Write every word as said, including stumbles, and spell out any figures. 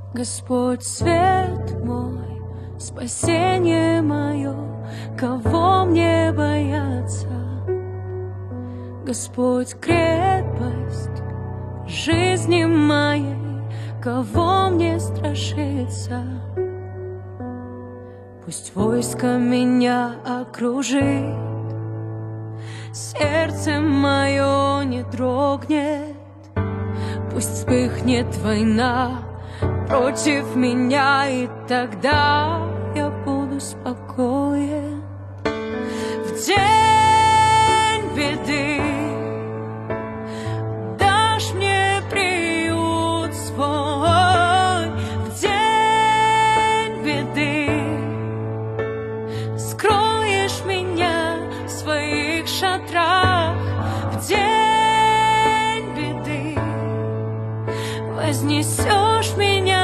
Господь, свет мой, спасение мое, кого мне бояться? Господь, крепость жизни моей, кого мне страшиться? Пусть войско меня окружит, сердце мое не дрогнет. Пусть вспыхнет война против меня, и тогда я буду спокоен. В день беды дашь мне приют свой. В день беды скроешь меня в своих шатрах. В день беды вознесешь меня